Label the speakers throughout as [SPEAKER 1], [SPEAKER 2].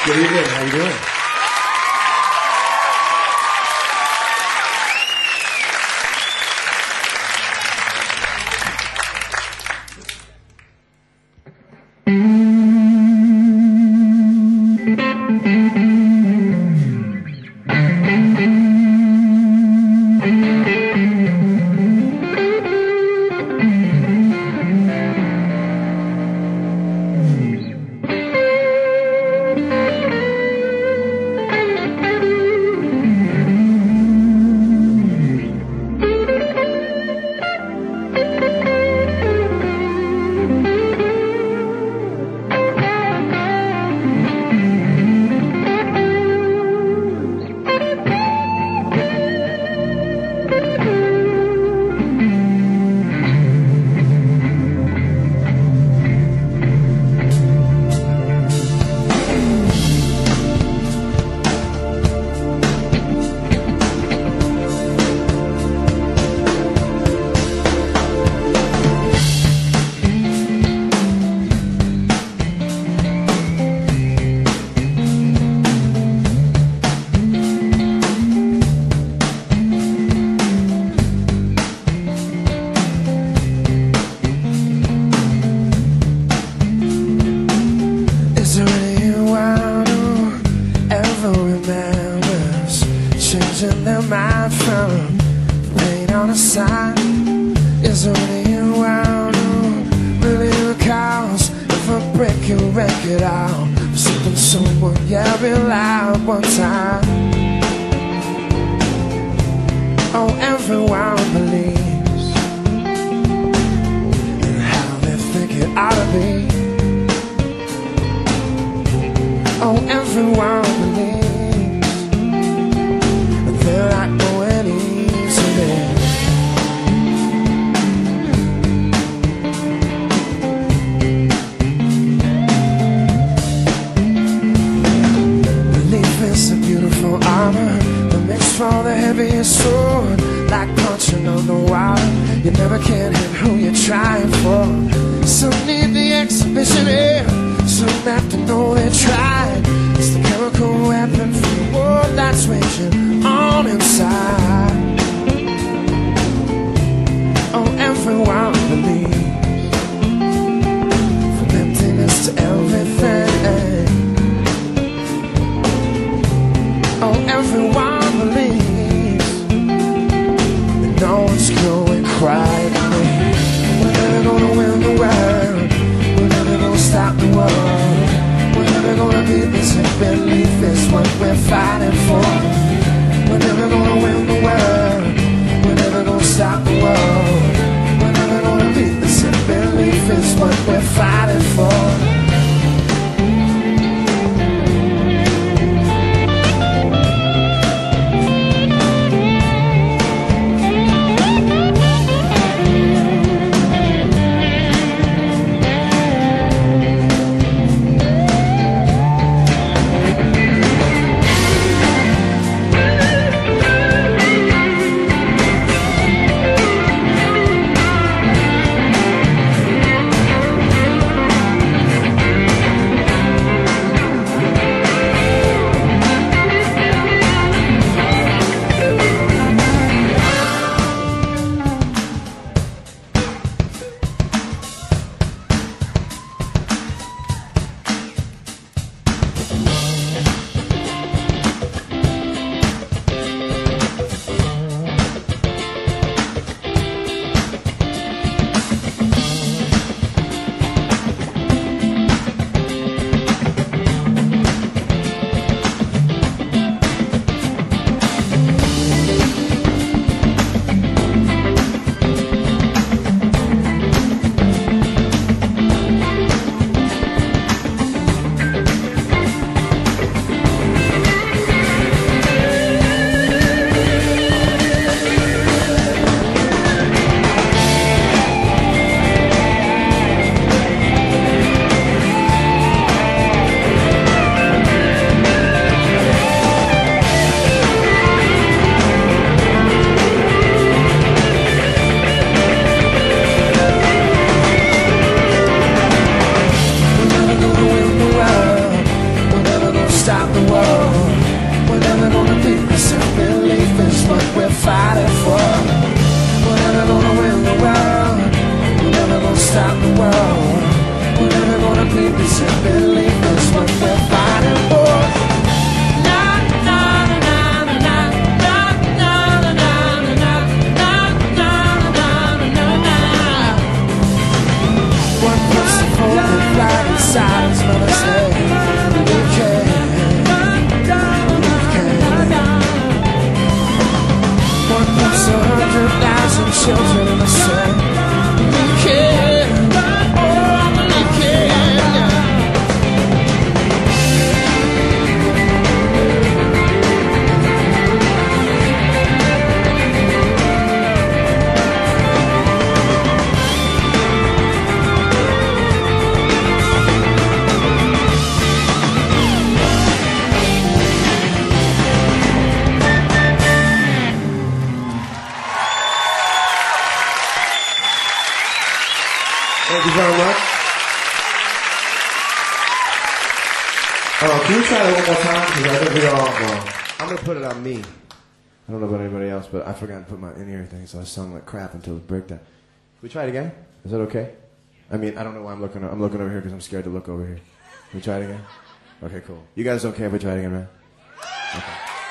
[SPEAKER 1] Good evening. How you doing? Changing their mind from paint on a sign. Is there anyone who really recalls if a break you wreck it out for something someone yelled loud one time? Oh, everyone believes in how they think it ought to be. Oh, everyone believes they're not going easily. Belief is a beautiful armor that makes for the heaviest sword. Like punching on the water, you never can hit who you're trying for. Some need the exhibition here, some have to know they tried. It's the chemical weapon for the war that's raging on inside. Oh, everyone believes, from emptiness to everything. Oh, everyone believes that no one's going quietly. We're never gonna win the world, we're never gonna stop the world. We're never gonna beat this belief is what we're fighting for. We're never gonna win the world, we're never gonna stop the world. We're never gonna beat this belief is what we're fighting for. mother say we can. One plus 100,000 children in the sun. We can. Oh, we can.
[SPEAKER 2] Thank you very much. Can we try that one more time? Because I think we all, well, I'm going to put it on me. I don't know about anybody else, but I forgot to put my in-ear thing, so I sung like crap until it breakdown. Can we try it again? Is that okay? I mean, I don't know why I'm looking over here because I'm scared to look over here. Can we try it again? Okay, cool. You guys okay if we try it again, man? Okay.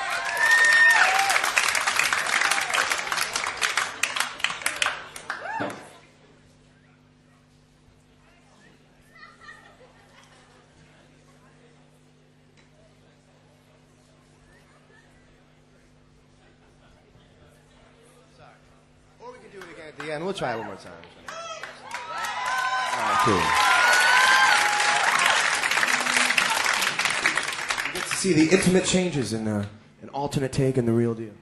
[SPEAKER 2] Or we can do it again at the end. We'll try it one more time. All right, cool. You get to see the intimate changes in an alternate take and the real deal.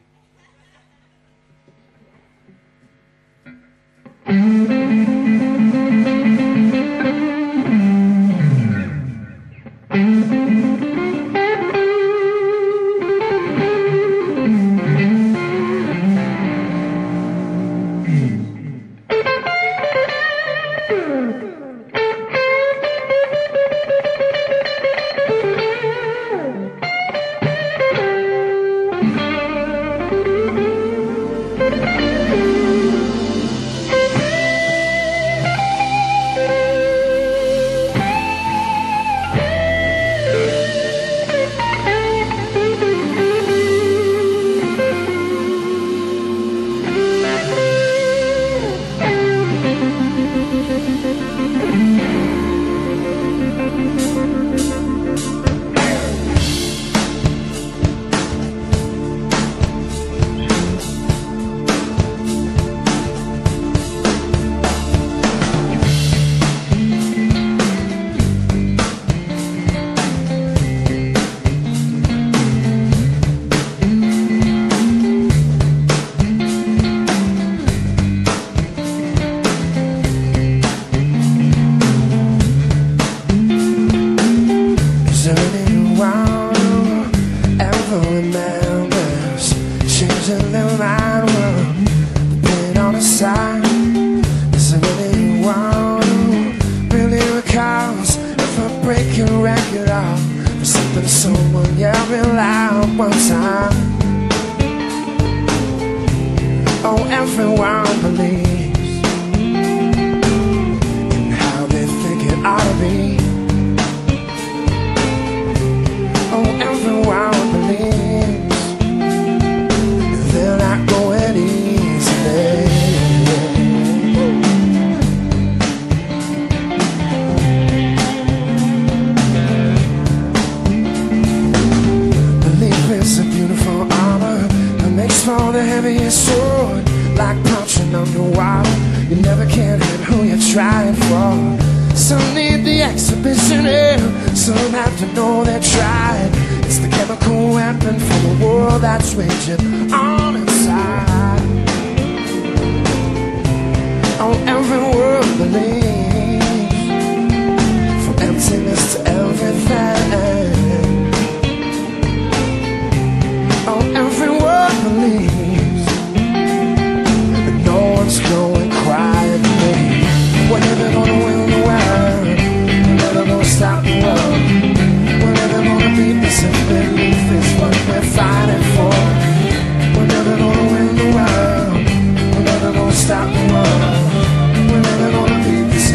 [SPEAKER 1] Stop the world. We're never gonna beat this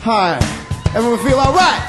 [SPEAKER 2] Hi. Everyone feel all right?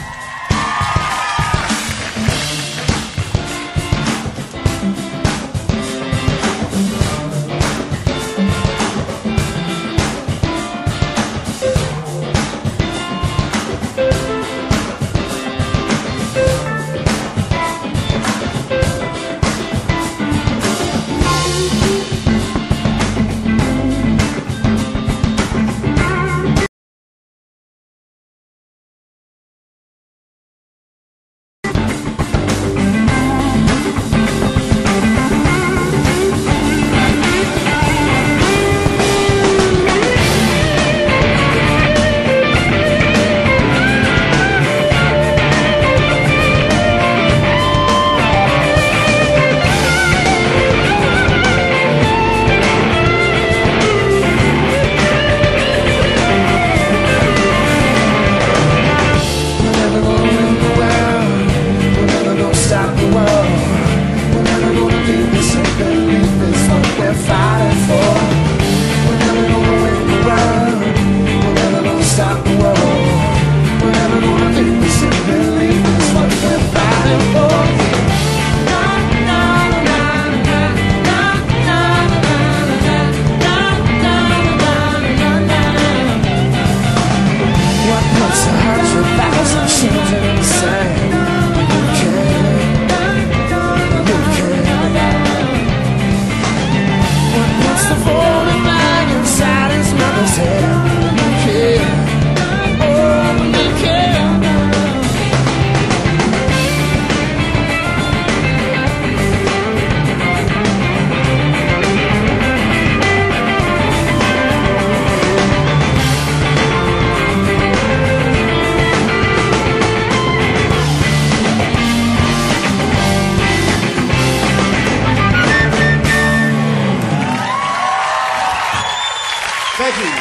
[SPEAKER 2] Thank you.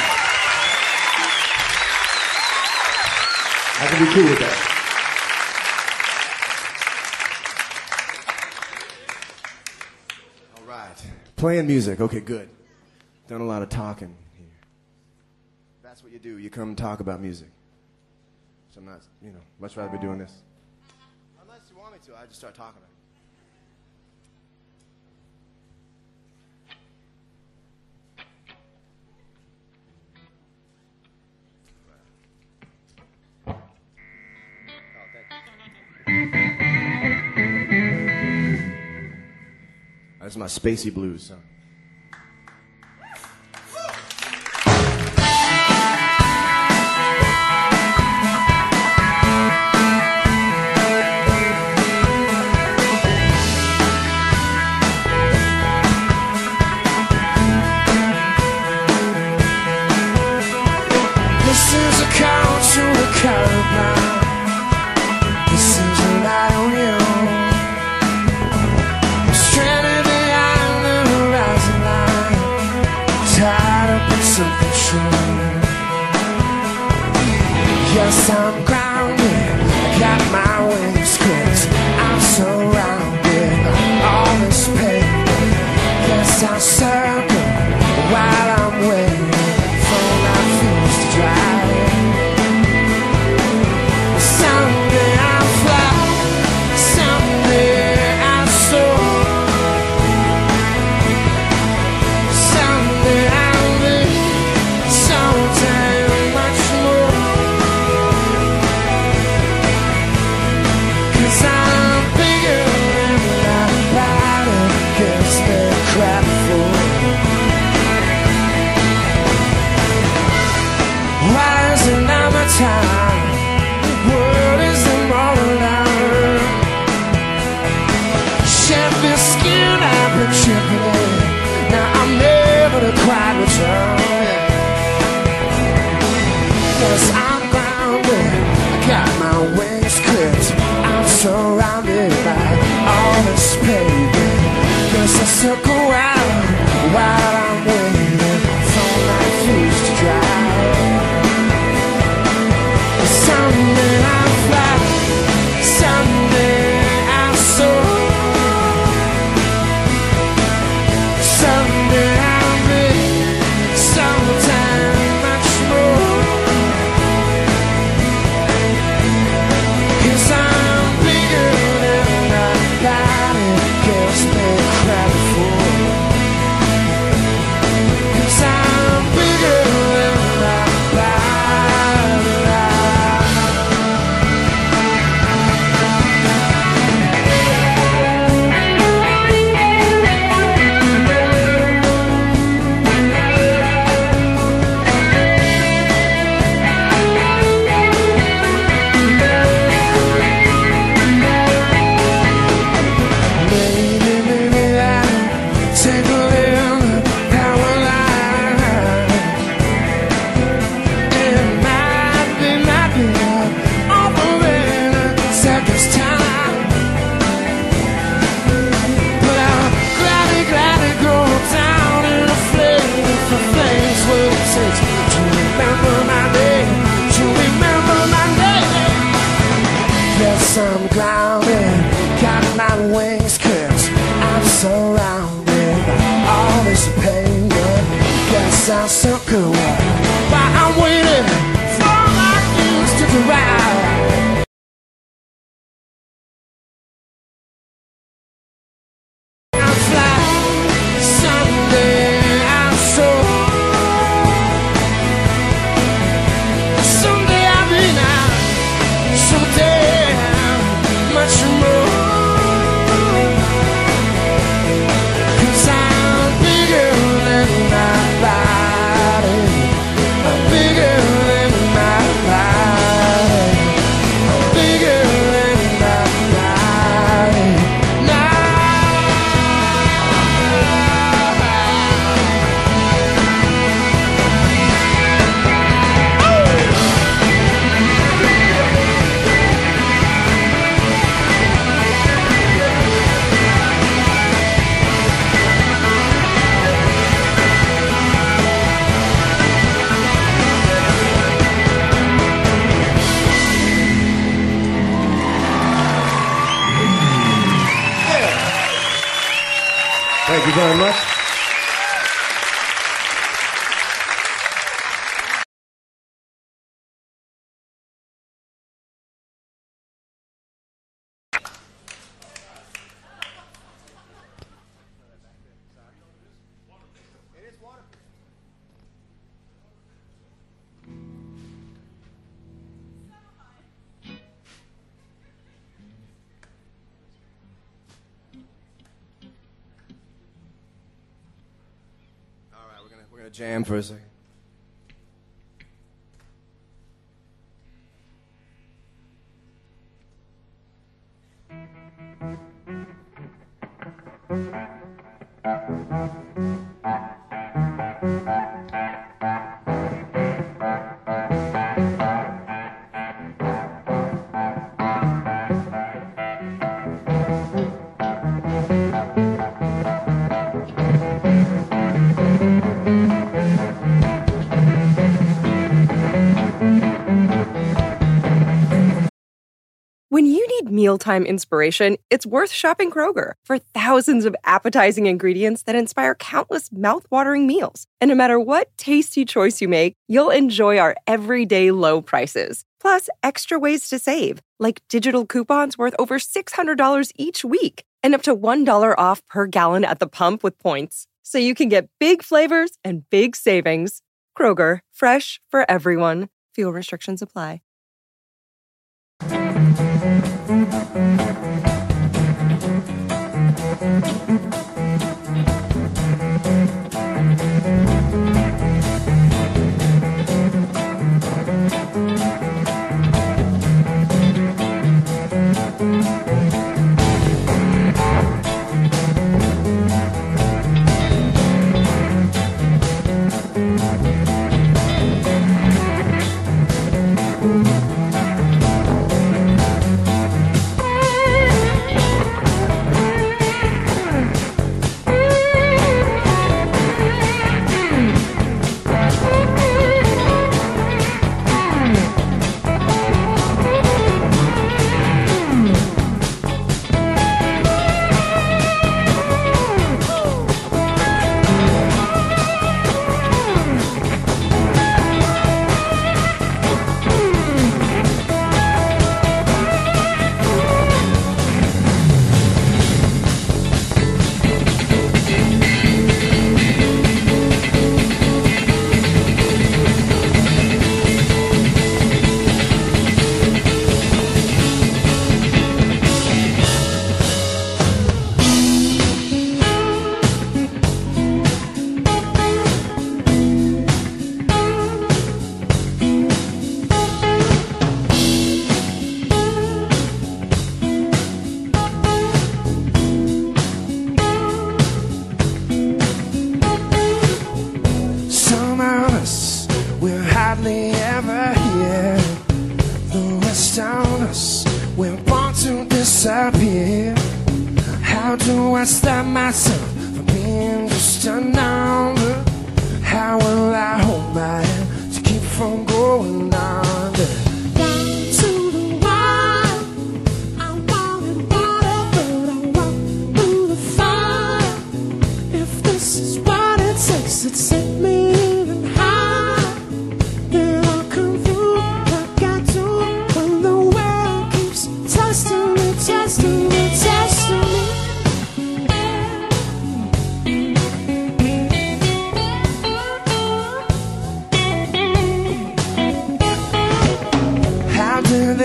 [SPEAKER 2] I can be cool with that. All right. Playing music. Okay, good. Done a lot of talking here. That's what you do. You come talk about music. So I'm not, much rather be doing this. Unless you want me to, I just start talking about it. That's my spacey blues song.
[SPEAKER 1] This is a call to the curb. This is a lie on you. Stranded behind the horizon line, tied up in something true. Yes, I'm grounded, I got my wings clipped. I'm surrounded by all this pain. Yes, I circle while I'm waiting for my feet to dry. Someday I'll fly, someday I'll soar, someday I'll live, sometime much more. 'Cause I'm bigger than my body gives me crap for. Why is it not my time? What is the moral hour? Shed this skin I've been chipping in. Now I'm never to quite return. Yes, I'm grounded, I got my wings clipped. I'm surrounded by all this paving. Yes, I circle out while I'm waiting for my fuse to dry. Someday I'll fly, someday I'll soar, someday I'll live, sometime much more. myself could walk while I'm waiting for my news to arrive. I'll fly someday, I'm sure. Someday I'll be now, someday much more. 'Cause I'm bigger than my body. I'm bigger than my body. I'm bigger than my body. Now.
[SPEAKER 2] Thank you very much. All right, we're gonna jam for a second.
[SPEAKER 3] When you need mealtime inspiration, it's worth shopping Kroger for thousands of appetizing ingredients that inspire countless mouth-watering meals. And no matter what tasty choice you make, you'll enjoy our everyday low prices. Plus, extra ways to save, like digital coupons worth over $600 each week and up to $1 off per gallon at the pump with points. So you can get big flavors and big savings. Kroger, fresh for everyone. Fuel restrictions apply.
[SPEAKER 1] hardly ever here. The rest of us, we're born to disappear. How do I stop myself from being just a number? How will I hold my hand to keep from going under? Down to the wire, I wanted water, but I walked through the fire. If this is what it takes, it set me even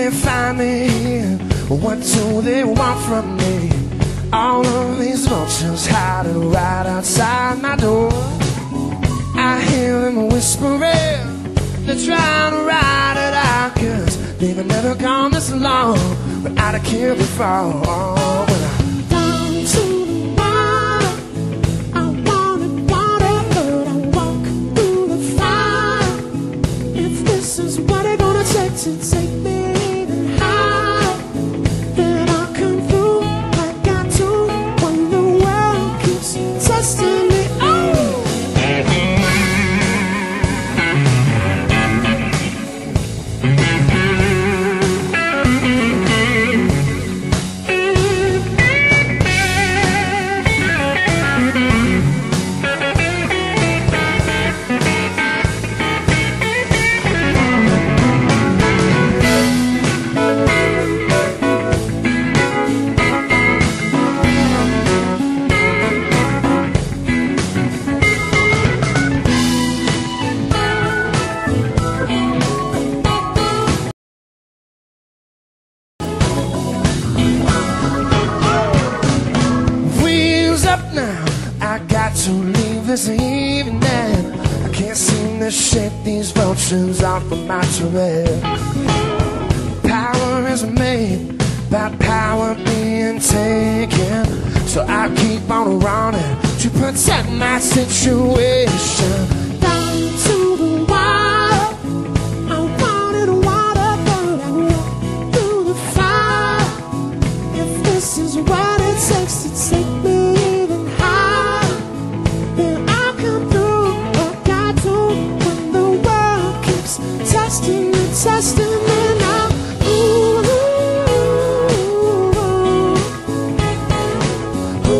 [SPEAKER 1] they find me here? What do they want from me? All of these vultures hiding right outside my door. I hear them whispering, they're trying to ride it out, 'cause they've never gone this long without a kill before. When I down to the water, I wanted water, but I walk through the fire. If this is what it's gonna take to take me even higher, then I'll come through like I do when the world keeps testing me. To leave this evening, I can't seem to shake these vultures off of my trail. Power is made by power being taken, so I keep on running to protect my situation. Down to the water, I wanted water, but I walked through the fire. If this is what it takes to take me even higher, then I'll come through like I do when the world keeps testing me, testing me now. Ooh, ooh, ooh,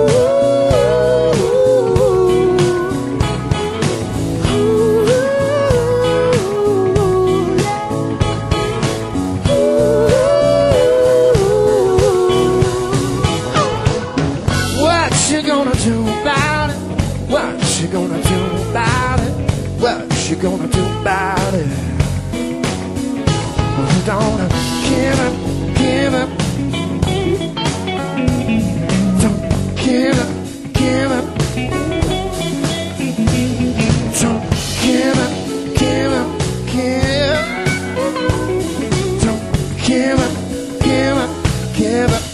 [SPEAKER 1] what you gonna do about it? What you gonna do about it? What you gonna do about it? Don't give up, give up. Don't give up, give up. Don't give up, give up, give up. Don't give up, give up, give up.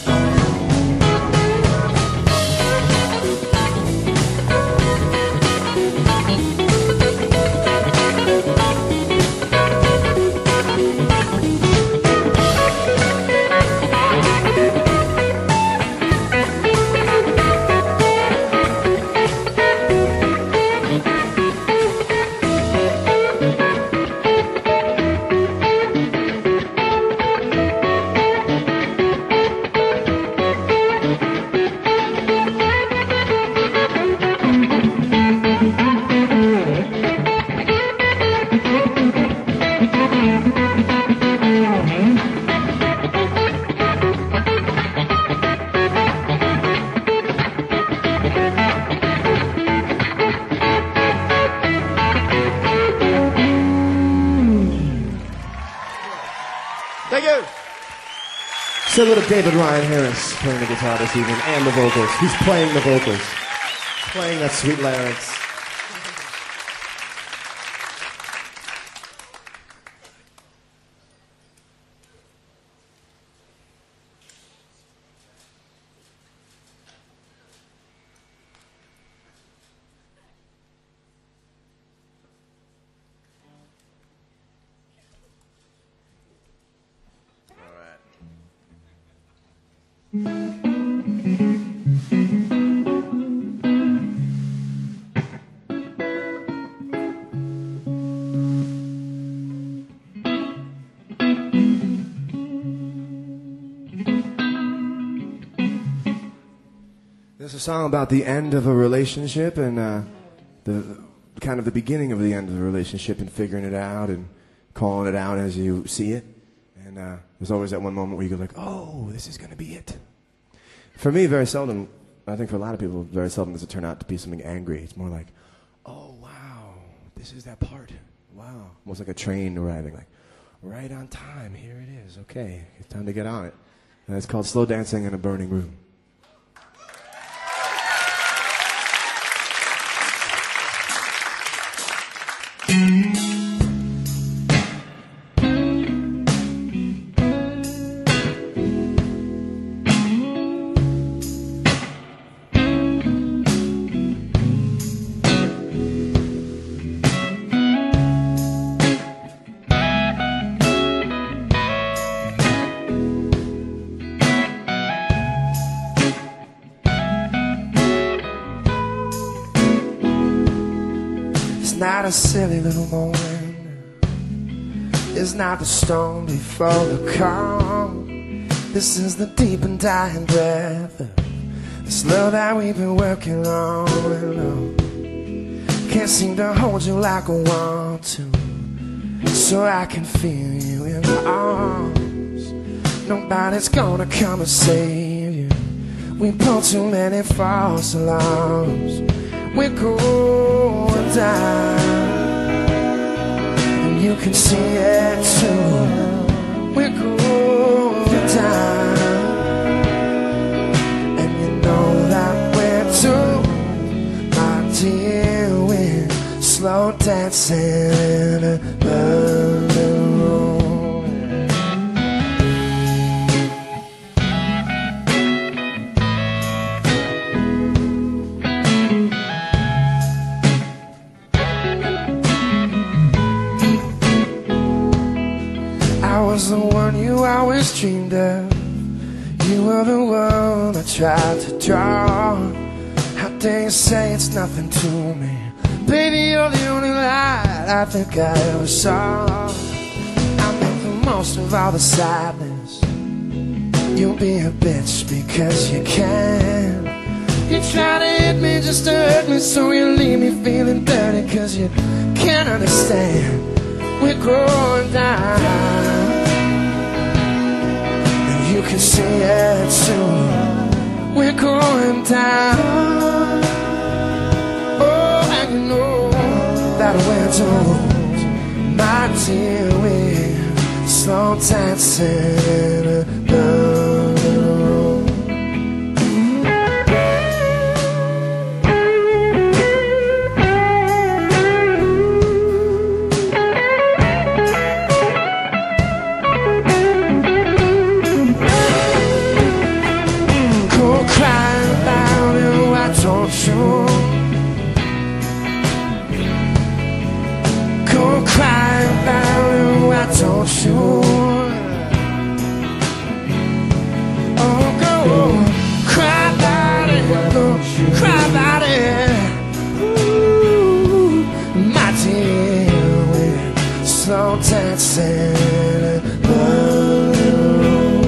[SPEAKER 2] Thank you. So little David Ryan Harris playing the guitar this evening and the vocals. He's playing the vocals. Playing that sweet larynx. This is a song about the end of a relationship and the kind of the beginning of the end of the relationship and figuring it out and calling it out as you see it. And there's always that one moment where you go like, oh, this is going to be it. For me, very seldom, I think for a lot of people, very seldom does it turn out to be something angry. It's more like, oh, wow, this is that part. Wow. Almost like a train arriving. Like, Right on time. Here it is. Okay, it's time to get on it. And it's called Slow Dancing in a Burning Room.
[SPEAKER 1] Not a silly little moment. It's not the storm before the calm. This is the deep and dying breath of this love that we've been working on. Can't seem to hold you like I want to, so I can feel you in my arms. Nobody's gonna come and save you. We pull too many false alarms. We're going down, and you can see it too. We're going down, and you know that we're too. My dear, we're slow dancing in a burning room. I was the one you always dreamed of. You were the one I tried to draw. How dare you say it's nothing to me? Baby, you're the only light I think I ever saw. I make the most of all the sadness. You'll be a bitch because you can. You try to hit me just to hurt me, so you leave me feeling dirty, cause you can't understand. We're going down, and you can see it too. We're going down. Oh, and you know that we're told, my dear, we're slow dancing in a burning room. Go cry about it, why don't you? Oh, go cry about it, go cry about it. Ooh, my dear, we're slow dancing in a burning room.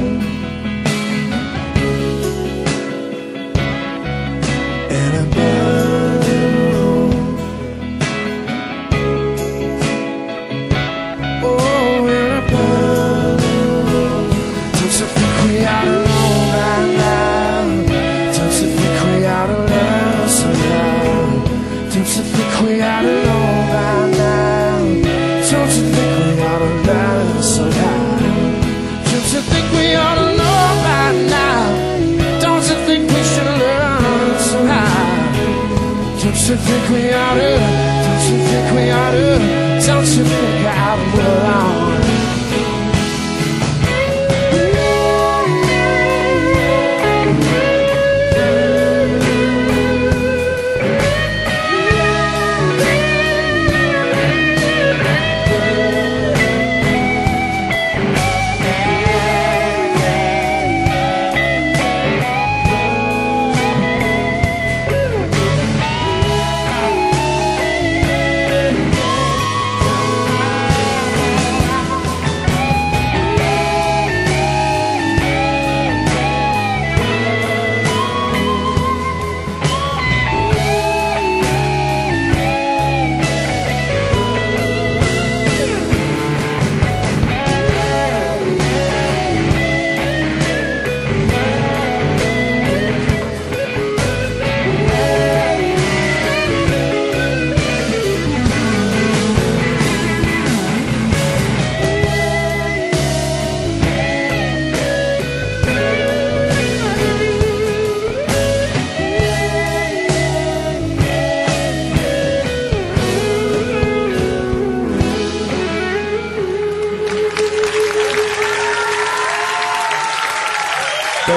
[SPEAKER 1] In a burning room. Oh, in a burning room. Don't you think we ought to know right now? Don't you think we ought to learn somehow? Don't you think we ought to know right now? Don't you think we ought to learn somehow? Don't you think we ought to know right now? Don't you think we should learn somehow? Don't you think we ought to? Don't you think we ought to? Don't you think I ought to move along?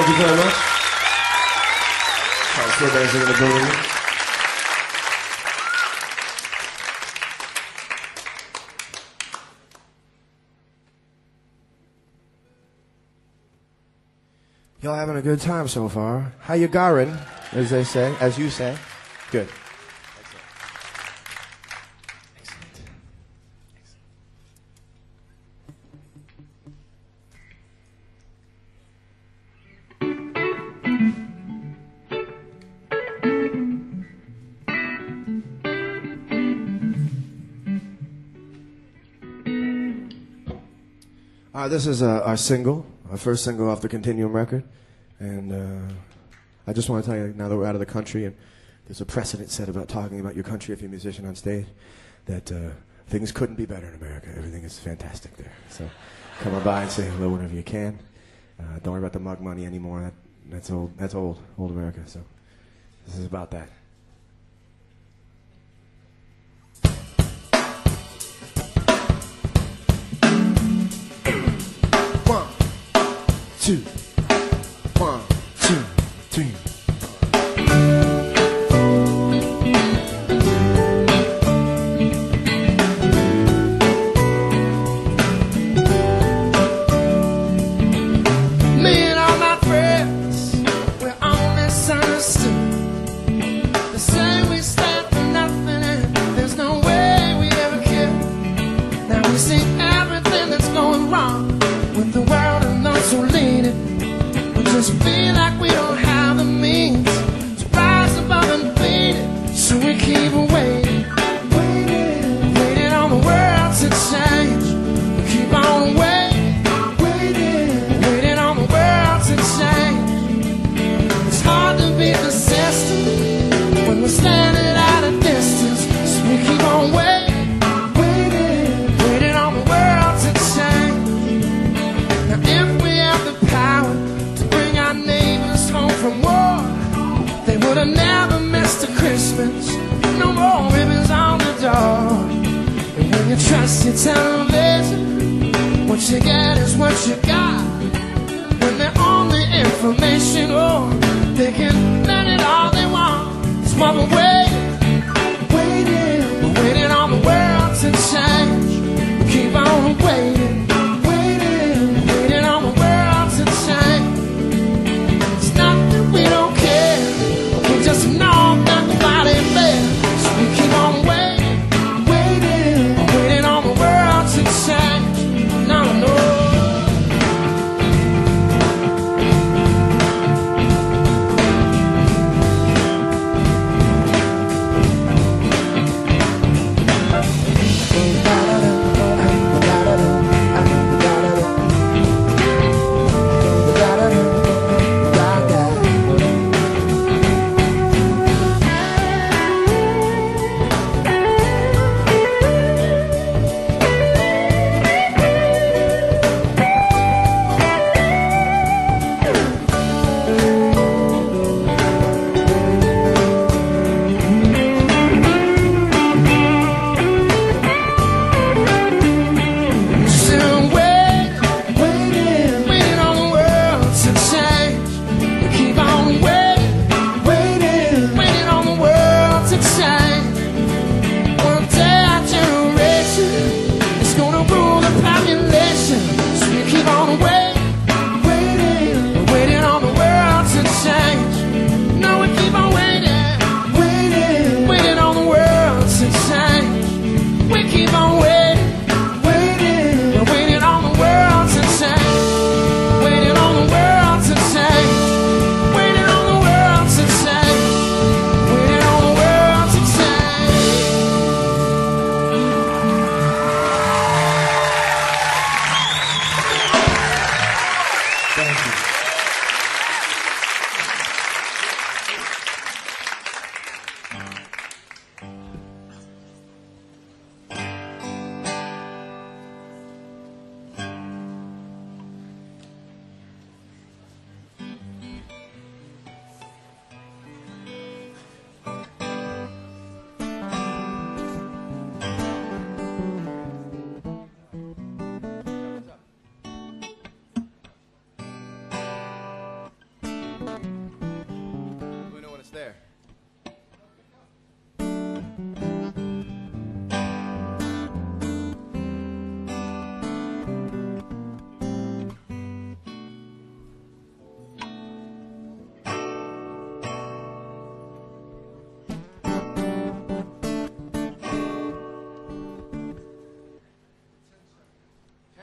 [SPEAKER 2] Thank you very much. Slow dancing in the building. Y'all having a good time so far? How you garin, as they say, as you say? Good. This is our single, our first single off the Continuum record. And I just want to tell you, now that we're out of the country, and there's a precedent set about talking about your country if you're a musician on stage, that things couldn't be better in America. Everything is fantastic there. So come on by and say hello whenever you can. Don't worry about the mug money anymore. That's old America. So this is about that. 2, 1, 2, 3. Me and all my friends, we're all misunderstood. They say we stand for nothing and there's no way we ever could. Now we see everything that's going wrong with the world and those who lead it. We just feel like we don't have the means to rise above and beat it. So we keep waiting, waiting on the world to change. We keep on waiting on the world to change. It's hard to beat the system when we're standing at a distance. So we keep on waiting on the world to change. Now if we have the power to bring our neighbors home from war, they would have never missed a Christmas. No more ribbons on the door. And when you trust your television, what you get is what you got. When they're on the information, oh, they can let it all they want. It's what we're waiting on the world to change. We keep on waiting on the world to change. It's not that we don't care, we just know that nobody fails. So we keep on waiting on the world to change. No, no.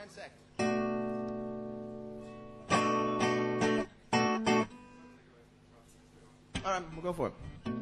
[SPEAKER 2] 10 seconds. All right, we'll go for it.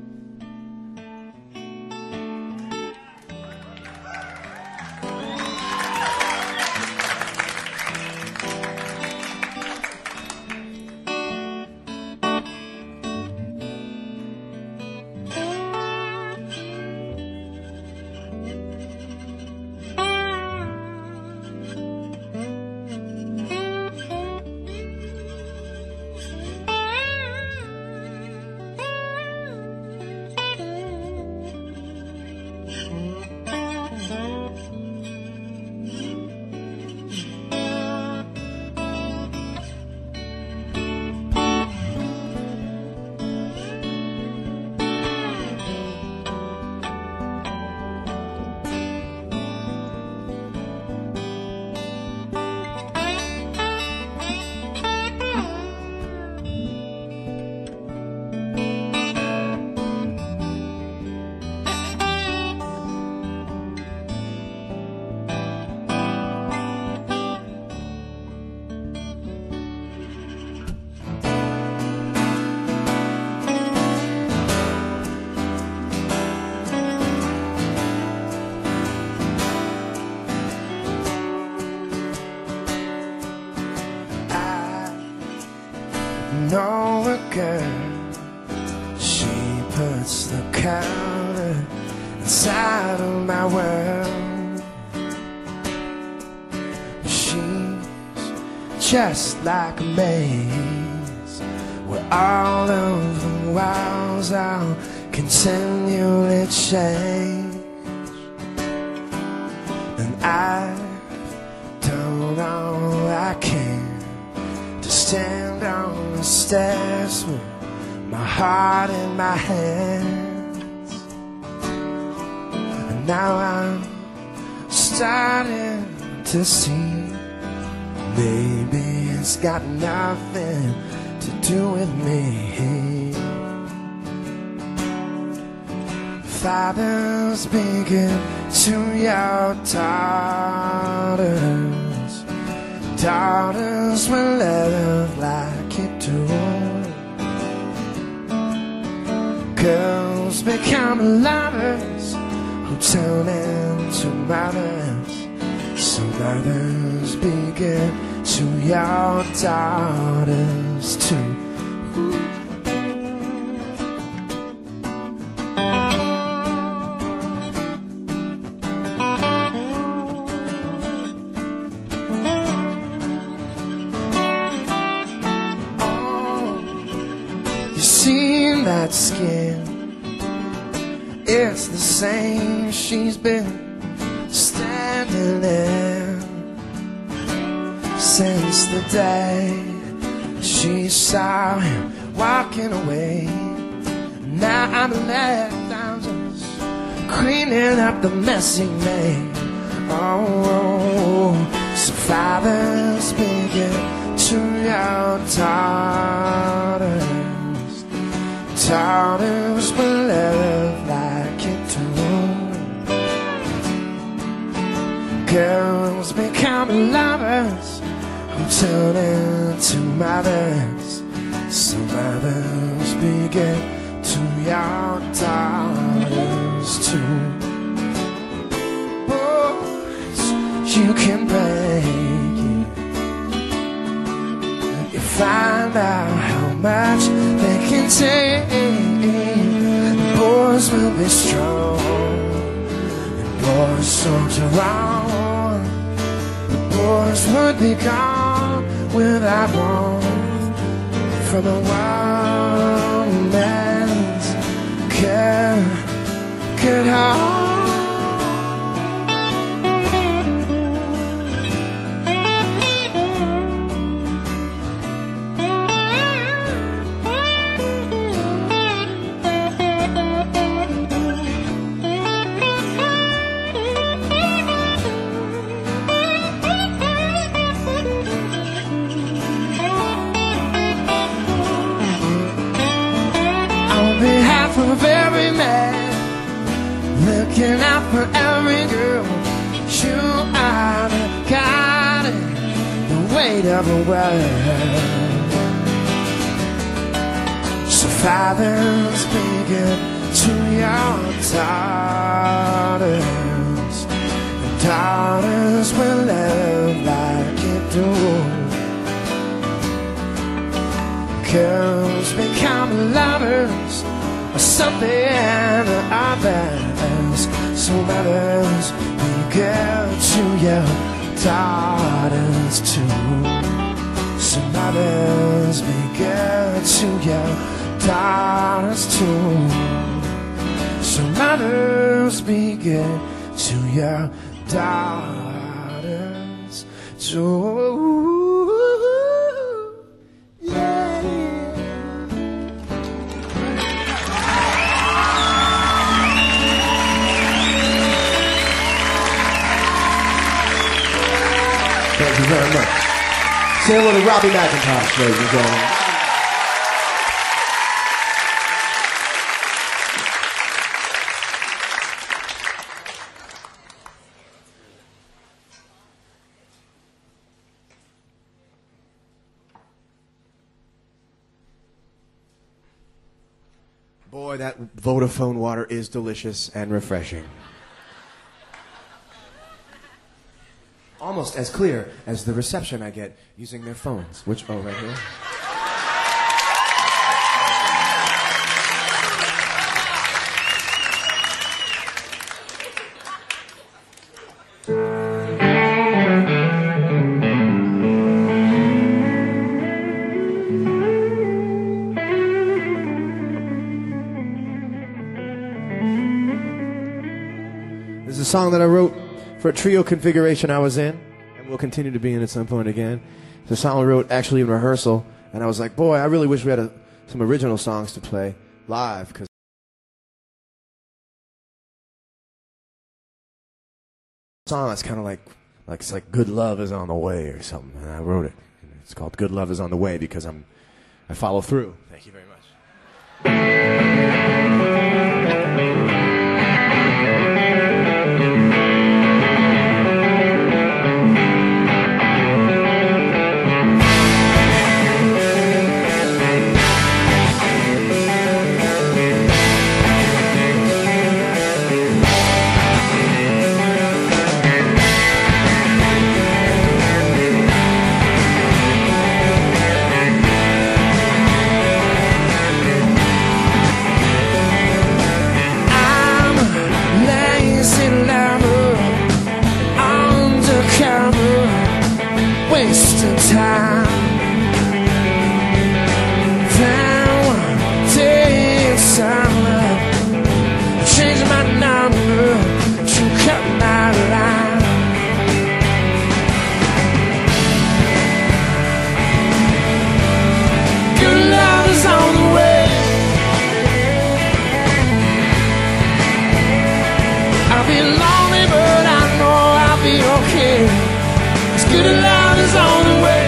[SPEAKER 2] Know a girl, she puts the color inside of my world. She's just like a maze where all of the walls are continually change. And I've done all I can to stand on the stairs with my heart in my hands. And now I'm starting to see maybe it's got nothing to do with me. Fathers, be good to your daughters. Daughters will love like you do. Girls become lovers who turn into mothers. So mothers, be good to your daughters too. Seen that skin, it's the same she's been standing in since the day she saw him walking away. Now I'm left, I'm just cleaning up the mess he made. Oh, so fathers, be good to your daughters. Daughters will love like you do. Girls become lovers who turn into mothers. So mothers, be good to your daughters too. Boys, you can break it. You find out how much they can take. Boys will be strong, and boys soldier on. The boys would be gone without one from a woman's good heart. Of every man, looking out for every girl, you are the God
[SPEAKER 1] weight of the world. So fathers, bring it to your daughters. And daughters will love like you do. Girls become lovers of something or others. So mothers, be good to your daughters too. So mothers, be good to your daughters too. So mothers, be good to your daughters too.
[SPEAKER 2] Thank you very much. Say hello to Robbie McIntosh, ladies and gentlemen. Boy, that Vodafone water is delicious and refreshing. Almost as clear as the reception I get using their phones. Which, oh, right here. This is a song that I wrote for a trio configuration I was in, and will continue to be in at some point again. It's a song I wrote actually in rehearsal, and I was like, boy, I really wish we had some original songs to play live, because the song is kind of like it's like Good Love Is on the Way or something, and I wrote it. It's called Good Love Is on the Way because I follow through. Thank you very much.
[SPEAKER 1] Wasting time. Then one day in summer, I changed my number to cut my line. Good love is on the way. I'll be lonely, but I know I'll be okay. It's good love is on the way.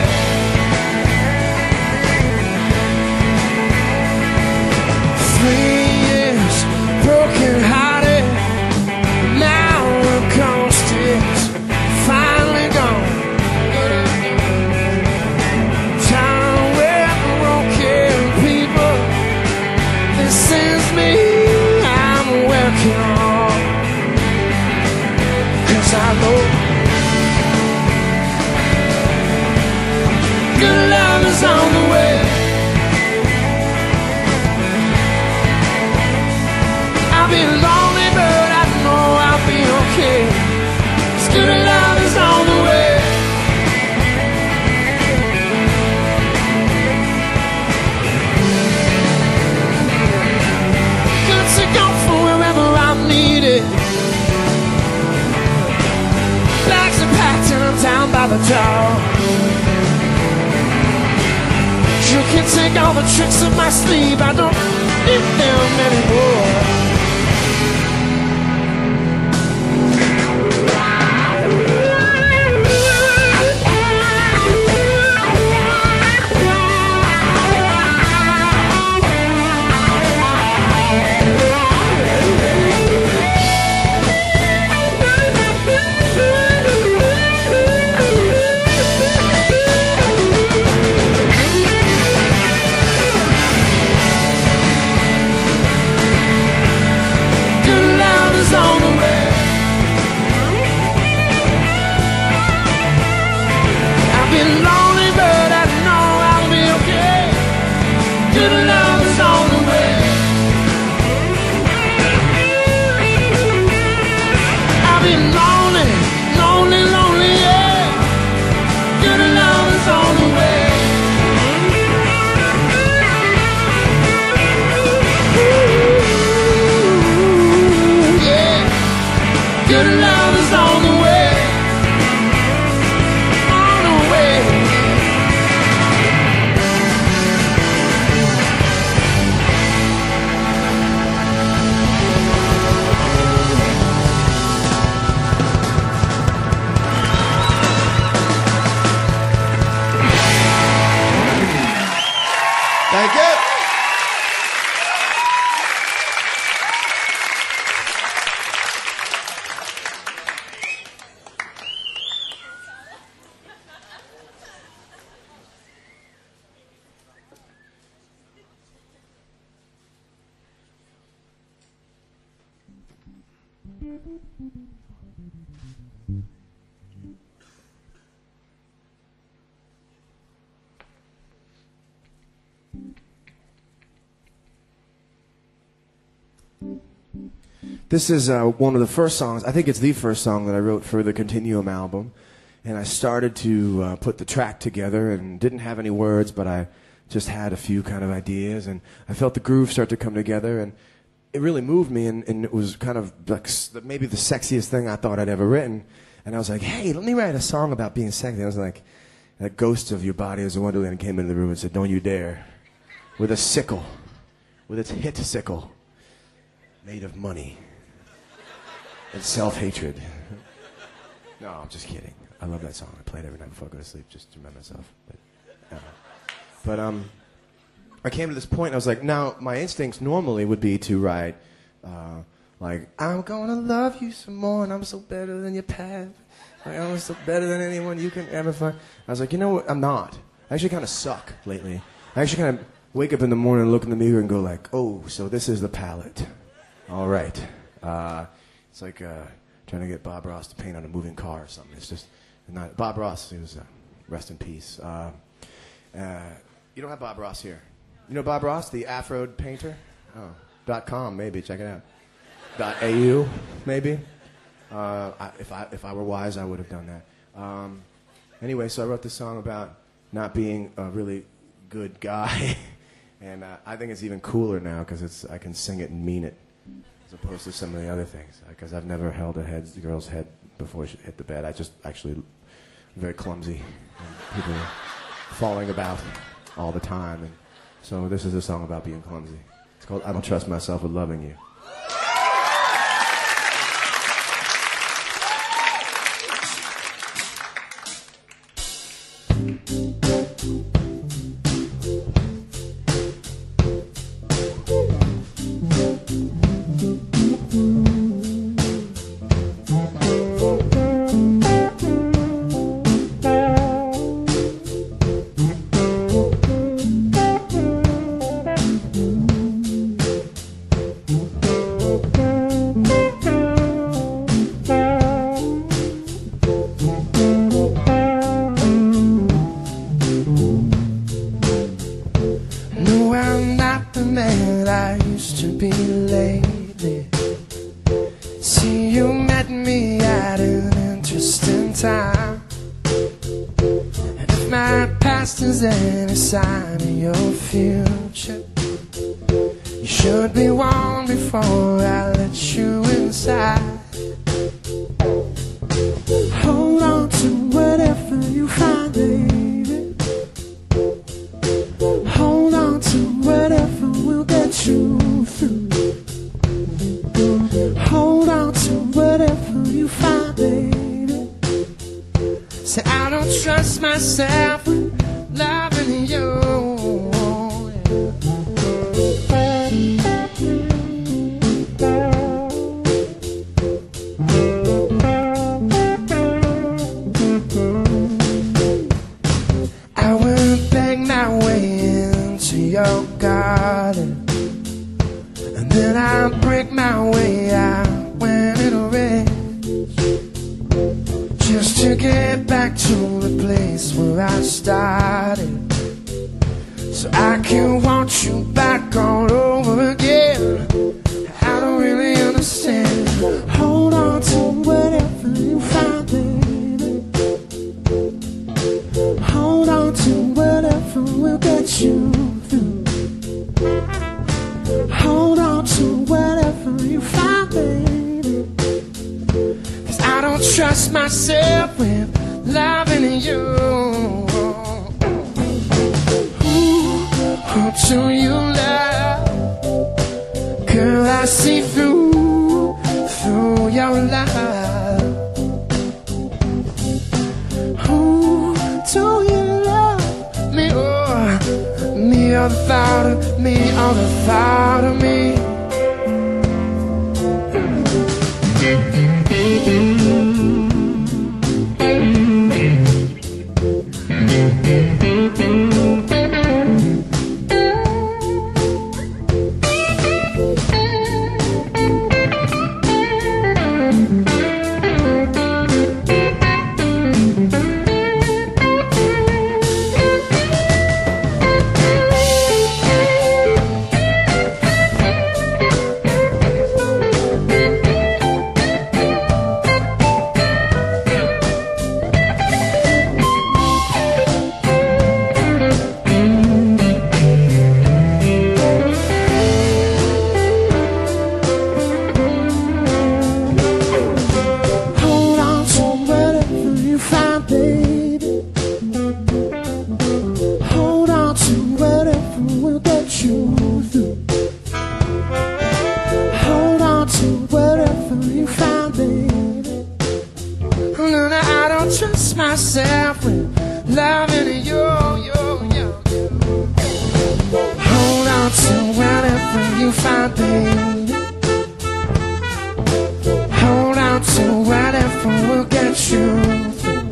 [SPEAKER 1] 3 years broken hearted, now the coast is finally gone. Town with broken people, this is me I'm working on. 'Cause I know good love is on the way. I'll be lonely, but I know I'll be okay. 'Cause good love is on the way. Good to go for wherever I'm needed. Bags are packed and I'm down by the door. You can take all the tricks up my sleeve, I don't need them anymore. been lonely, but I know I'll be okay. Good love is on the way. I've been lonely, lonely, lonely, yeah. Good love is on the way. Ooh, yeah. Good love is on the way. On the way.
[SPEAKER 2] Thank you. This is one of the first songs, I think it's the first song that I wrote for the Continuum album. And I started to put the track together and didn't have any words, but I just had a few kind of ideas. And I felt the groove start to come together, and it really moved me, and it was kind of like maybe the sexiest thing I thought I'd ever written. And I was like, hey, let me write a song about being sexy. I was like, that ghost of your body is a wonderland came into the room and said, don't you dare. With a sickle, with its hit sickle, made of money and self-hatred. No, I'm just kidding. I love that song. I play it every night before I go to sleep just to remind myself. But I came to this point, and I was like, now, my instincts normally would be to write, like, I'm gonna love you some more, and I'm so better than your past. Like, I'm so better than anyone you can ever find. I was like, you know what? I'm not. I actually kind of suck lately. I actually kind of wake up in the morning and look in the mirror and go like, oh, so this is the palette. All right. It's like trying to get Bob Ross to paint on a moving car or something. It's just not Bob Ross. He was rest in peace. You don't have Bob Ross here. You know Bob Ross, the Afro painter? Oh, .com maybe. Check it out. .au maybe. If I were wise, I would have done that. Anyway, so I wrote this song about not being a really good guy, and I think it's even cooler now because I can sing it and mean it, as opposed to some of the other things. Because I've never held a girl's head before she hit the bed. I just actually very clumsy, and people falling about all the time. And so this is a song about being clumsy. It's called I Don't Trust Myself With Loving You.
[SPEAKER 1] get back to the place where I started, so I can want you back all over again. I don't really understand. Hold on to whatever you find, baby. Hold on to whatever will get you through. Hold on to whatever you find, baby. 'Cause I don't trust myself with loving you. Who do you love? Girl, I see through your love. Who do you love? Me or me or the thought of me or the thought of me? Trust myself with loving you. Hold on to whatever you find, baby. Hold on to whatever will get you through.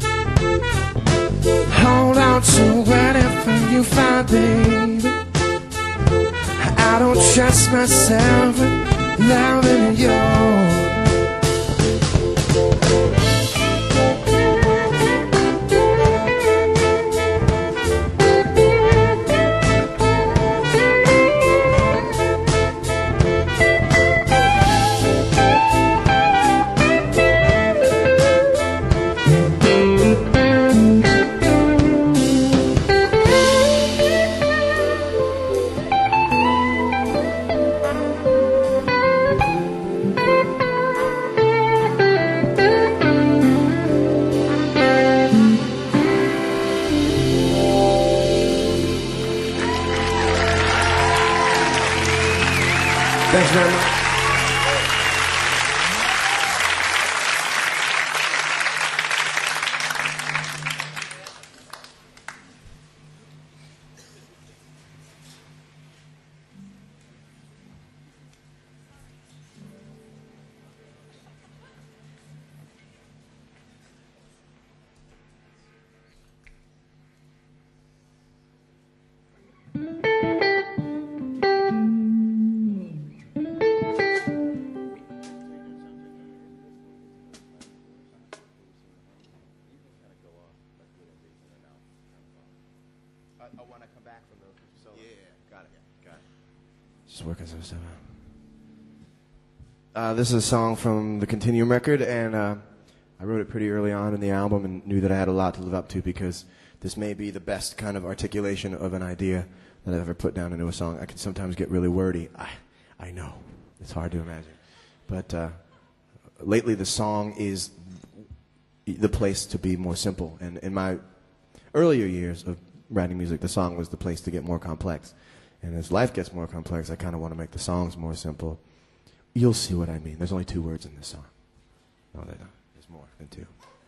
[SPEAKER 1] Hold on to whatever you find, baby. I don't trust myself with loving you. Thanks very much.
[SPEAKER 2] Oh, when I come back from the solo. Yeah, got it. Just working some stuff out. This is a song from the Continuum record, and I wrote it pretty early on in the album and knew that I had a lot to live up to because this may be the best kind of articulation of an idea that I've ever put down into a song. I can sometimes get really wordy. I know. It's hard to imagine. But lately the song is the place to be more simple. And in my earlier years of writing music, the song was the place to get more complex. And as life gets more complex, I kind of want to make the songs more simple. You'll see what I mean. There's only 2 words in this song. No, there's more than 2.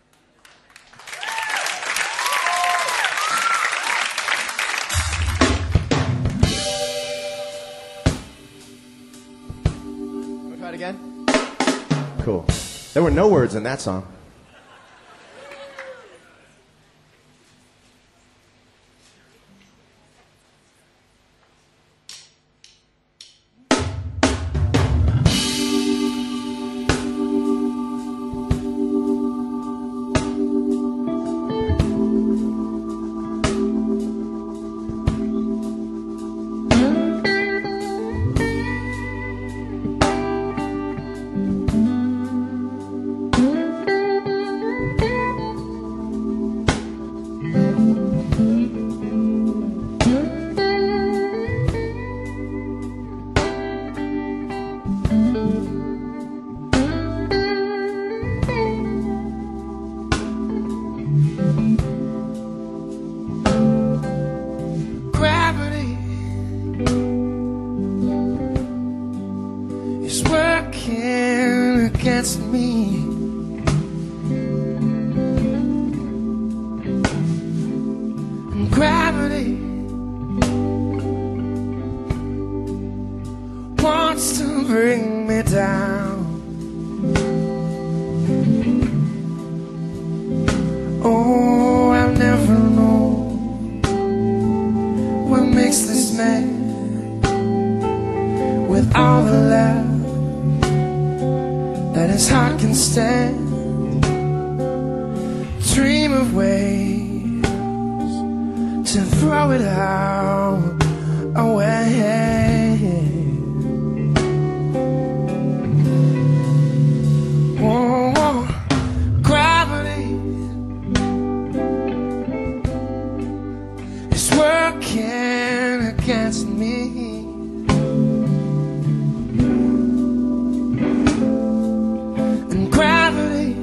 [SPEAKER 2] Want to try it again? Cool. There were no words in that song.
[SPEAKER 1] against me. And gravity wants to bring me down. Oh, I'll never know what makes this man with all the love that his heart can stand. Dream of ways to throw it all away. Oh, gravity is working against me. And gravity,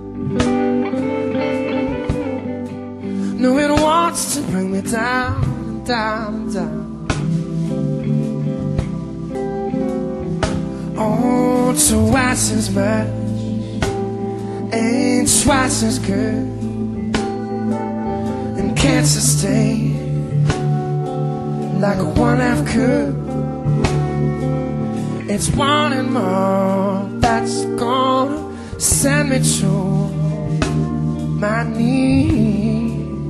[SPEAKER 1] no, it wants to bring me down, down, down. Oh, twice as much ain't twice as good, and can't sustain like a one-half could. It's wanting more that's gonna send me to my knees.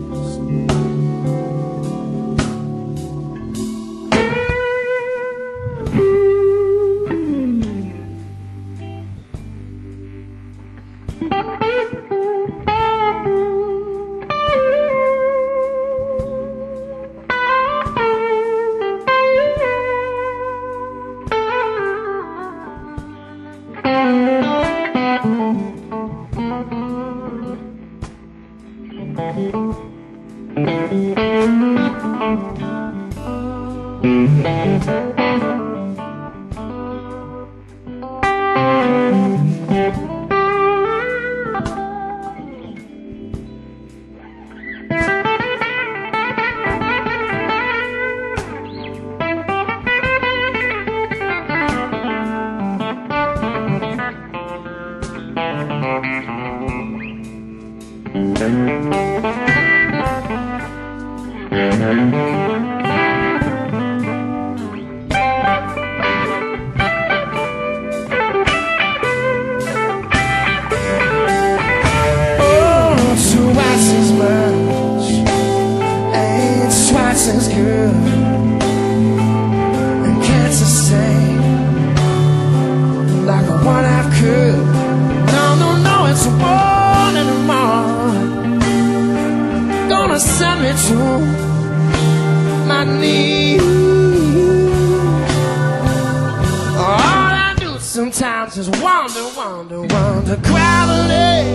[SPEAKER 1] Sometimes just wonder, wonder, wonder, gravity,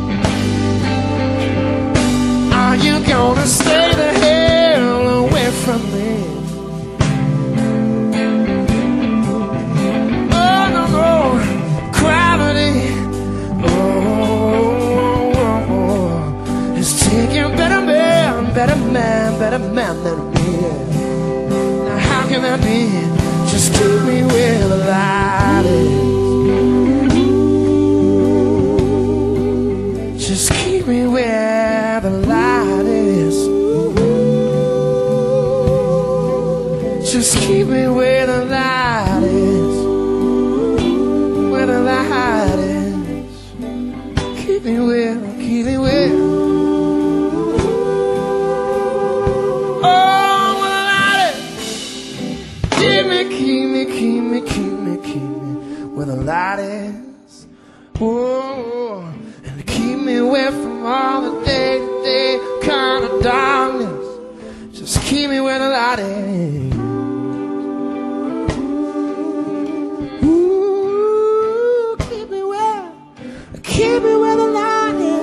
[SPEAKER 1] are you gonna stay the hell away from me? Oh, no, no, gravity, is taking better man than me. Now how can that be? Just keep me where the light is. Just keep me where the light is. Just keep me where the light is. Where the light is. Keep me where, keep me where. Where the light is, oh, and keep me away from all the day-to-day kind of darkness. Just keep me where the light is. Ooh, keep me where the light is.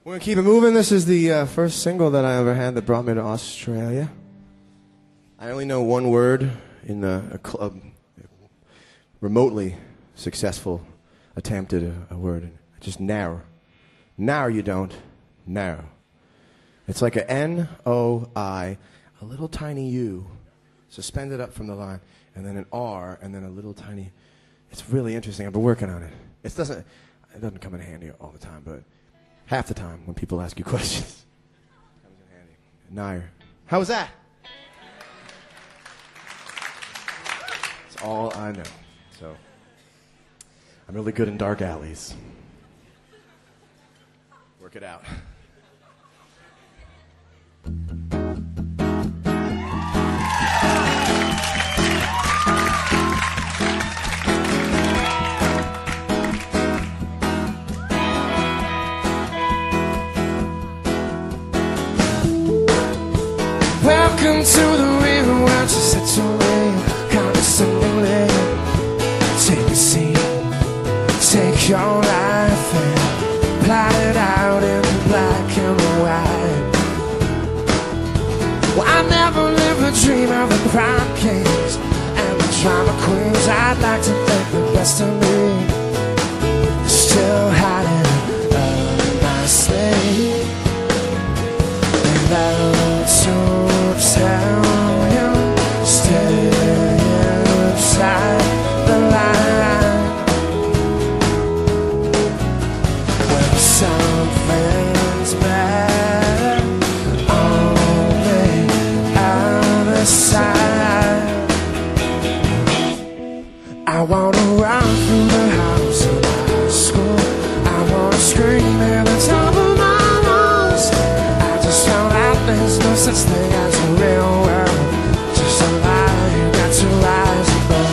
[SPEAKER 2] We're gonna keep it moving. This is the first single that I ever had that brought me to Australia. I only know one word in a club, remotely successful attempt at a word. Just narrow. Now you don't. Narrow. It's like a N-O-I, a little tiny U, suspended up from the line, and then an R, and then a little tiny. It's really interesting. I've been working on it. It doesn't come in handy all the time, but half the time when people ask you questions, it comes in handy. Nair. How was that? That's all I know. So I'm really good in dark alleys. Work it out.
[SPEAKER 1] Welcome to the real world, she said to me condescendingly. Take a seat, take your life and plot it out in black and white. Well, I never live a dream of the crime kings and the drama queens. I'd like to think the best of me is still hiding up my sleeve. And love to tell you, stay inside the line. When something's bad, on the other side, I wanna run through the house of high school. I wanna scream at the top of my lungs. I just found out there's no such thing as a real world, just a lie you got to rise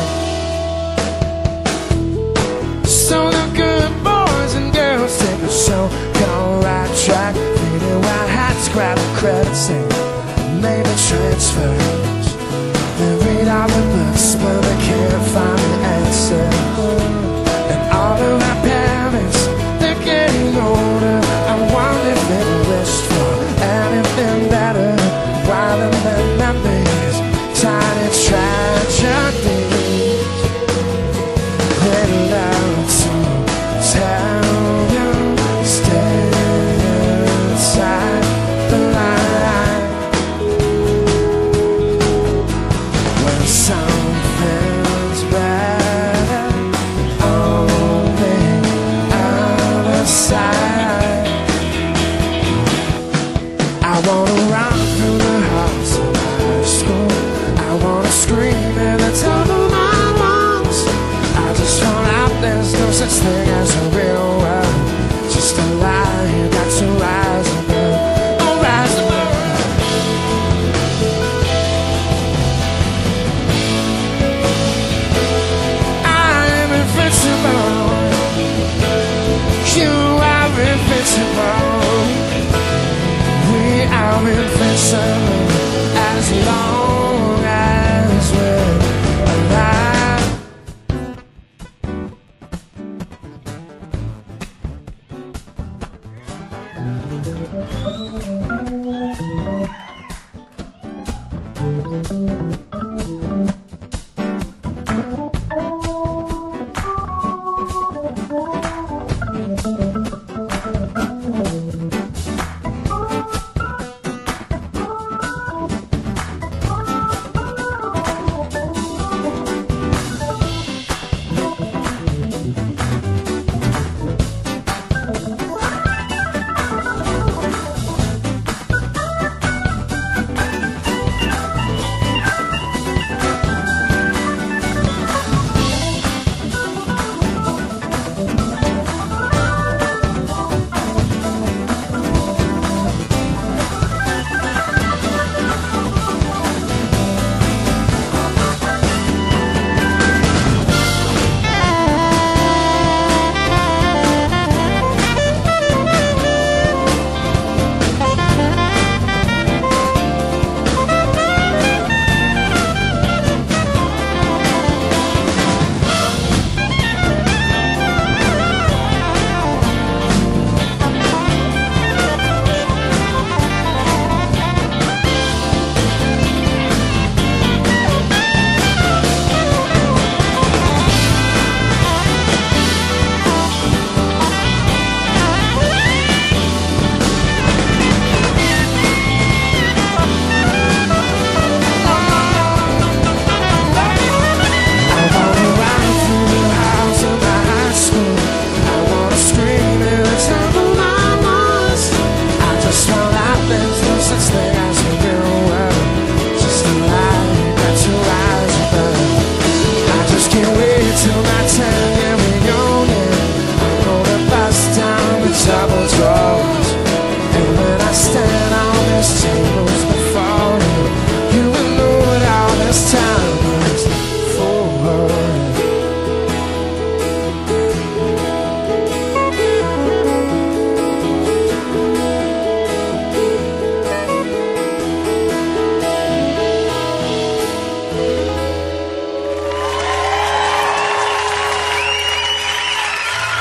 [SPEAKER 1] above. So the good boys and girls take the show, go right track, faded white hats, grab the credits and make the transfers. They read all the books but they can't find the answer.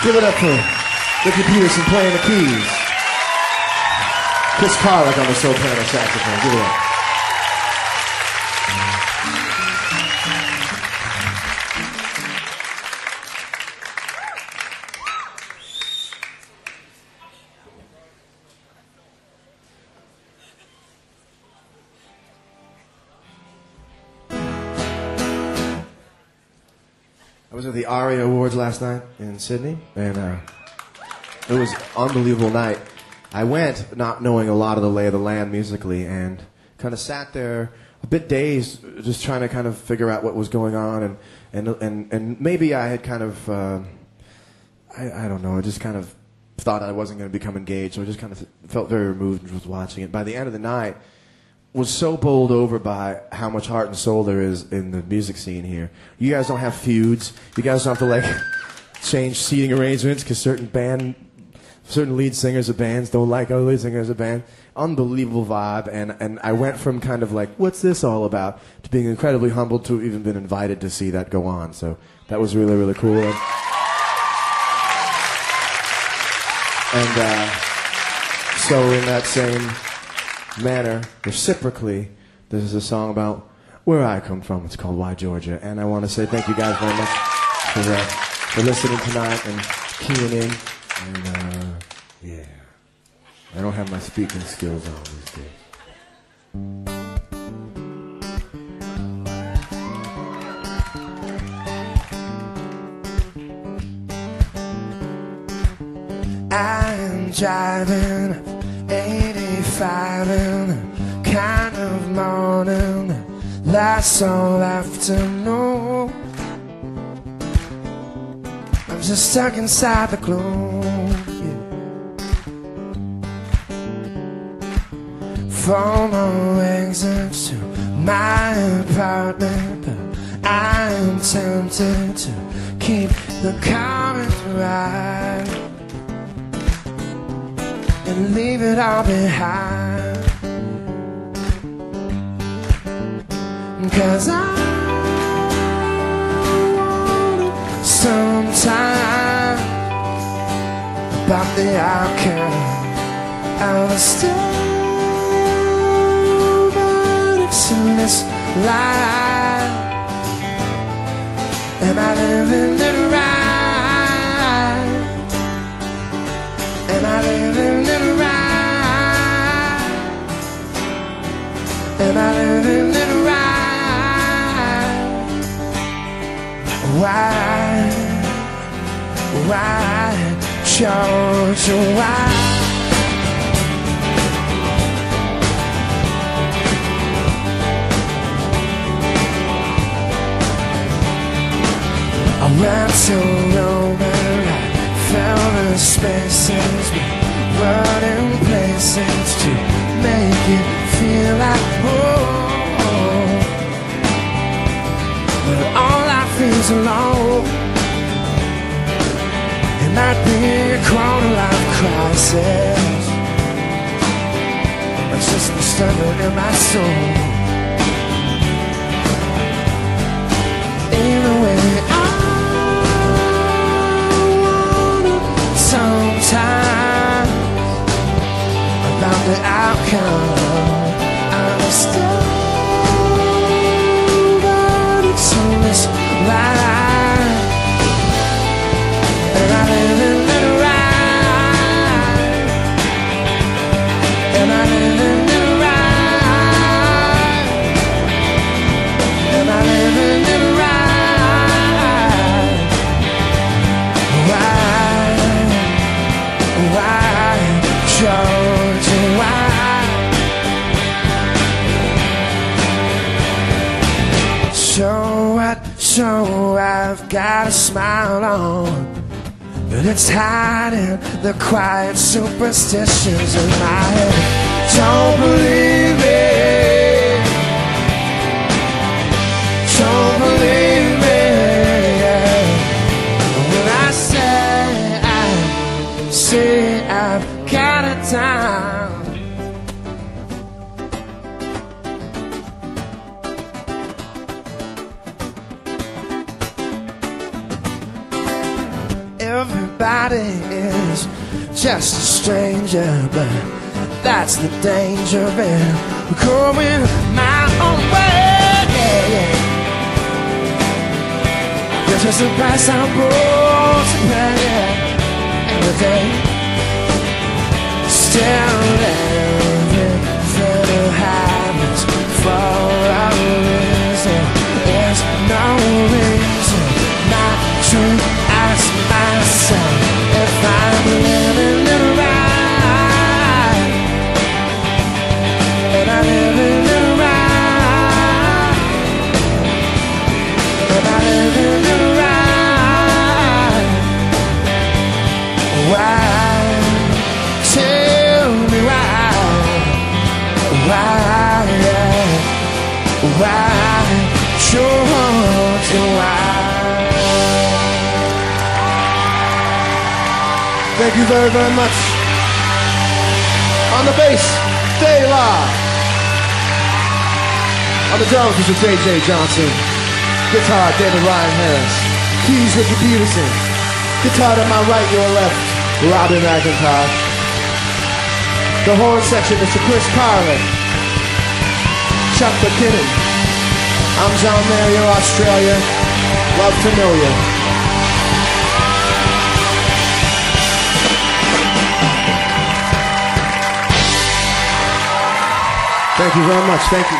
[SPEAKER 2] Give it up for Ricky Peterson playing the keys. Chris Carlick on the soprano saxophone. Give it up. I was at the ARIA Awards last night in Sydney, and it was an unbelievable night. I went not knowing a lot of the lay of the land musically, and kind of sat there a bit dazed, just trying to kind of figure out what was going on, and maybe I had kind of, I don't know, I just kind of thought I wasn't going to become engaged, so I just kind of felt very removed and was watching it. By the end of the night, was so bowled over by how much heart and soul there is in the music scene here. You guys don't have feuds. You guys don't have to like change seating arrangements because certain lead singers of bands don't like other lead singers of bands. Unbelievable vibe, and I went from kind of like, what's this all about, to being incredibly humbled to have even been invited to see that go on. So that was really, really cool. And so in that same manner, reciprocally, this is a song about where I come from. It's called Why Georgia, and I want to say thank you guys very much for listening tonight and keying in. And yeah, I don't have my speaking skills on these days.
[SPEAKER 1] I'm driving 85 in a kind of morning that lasts all afternoon. I'm just stuck inside the gloom, yeah. From no exits to my apartment, but I'm tempted to keep the current right and leave it all behind. 'Cause I wonder sometimes about the outcome of a still, but it's in this life. Am I living it right? Am I living it right? Am I living it right? Why, Georgia, why? I went to Rome and I found the spaces, running places to make it feel like home. But all I feel is alone. It might be a quarter-life crisis. It's just the stirring in my soul. Either way, sometimes about the outcome I'm still, but it's in this life. And I live in it right. And I live in it right. And I live in it right. Why, Georgia, why? So what? So I've got a smile on, but it's hiding the quiet superstitions in my head. Don't believe it. Don't believe me when I say I've got it down. Every everybody is just a stranger, but that's the danger of it. Going my own way, yeah, yeah. This is the price I'm going to pay every day. Still living for the habits for a reason. There's no reason not to ask myself if I'm living it right. Am I living it right? Am I living it right? Why? Tell me why? Why? Why? Sure, why?
[SPEAKER 2] Thank you very, very much. On the bass, De La. On the drums, Mr. J.J. Johnson. Guitar, David Ryan Harris. Keys, Ricky Peterson. Guitar to my right, your left, Robin McIntosh. The horn section, Mr. Chris Carlin. Chuck McKinnon. I'm John Mario, Australia. Love to know you. Thank you very much. Thank you.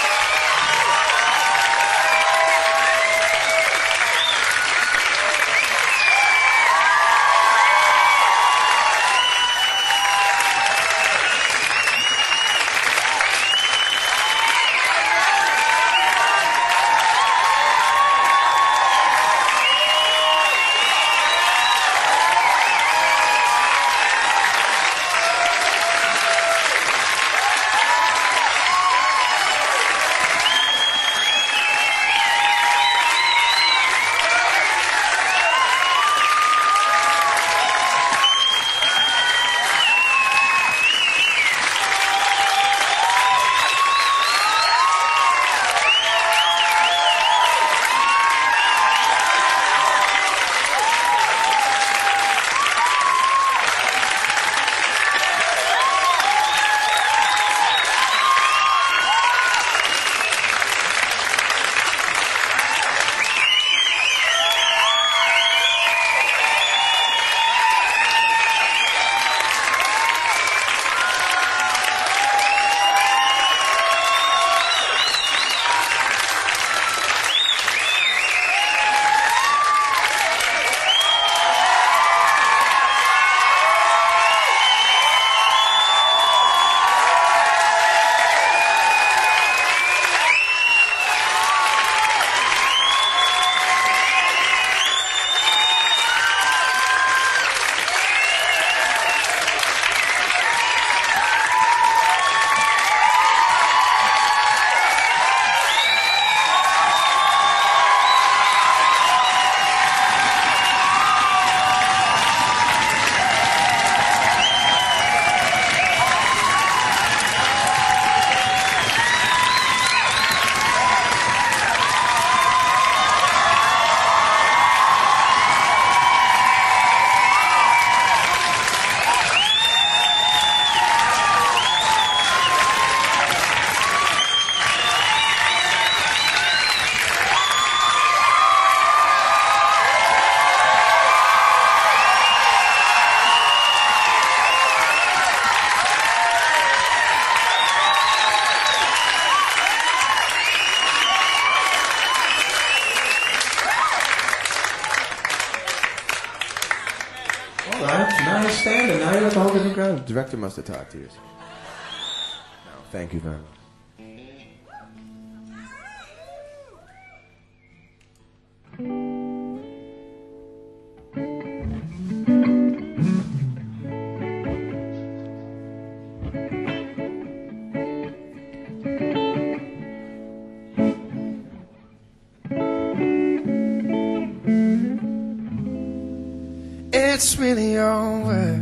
[SPEAKER 2] The director must have talked to you. No, thank you very much.
[SPEAKER 1] It's really over.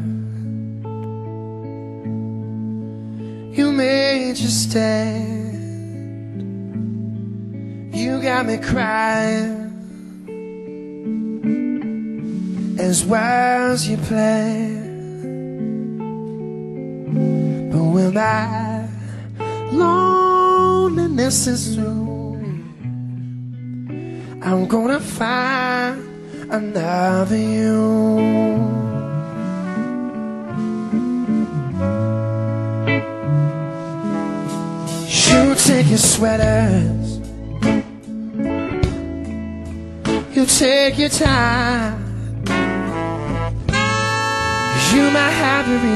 [SPEAKER 1] You made your stand. You got me crying. as well as you play. But when that loneliness is through, I'm gonna find another you. You take your sweaters, you take your time. You might have your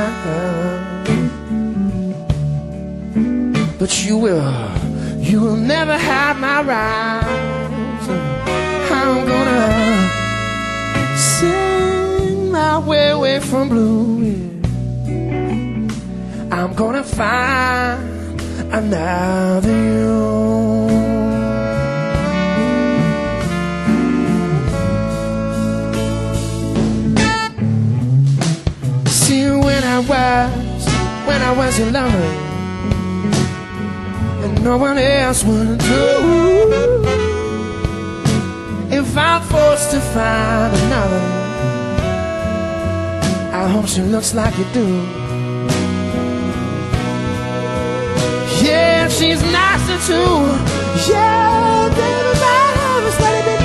[SPEAKER 1] reason, but you will never have my rights. I'm gonna sing my way away from blue. I'm gonna find another you. See, when I was your lover, and no one else would do. If I'm forced to find another, I hope she looks like you do. Yeah, she's nicer too. Yeah, baby, my love is let it be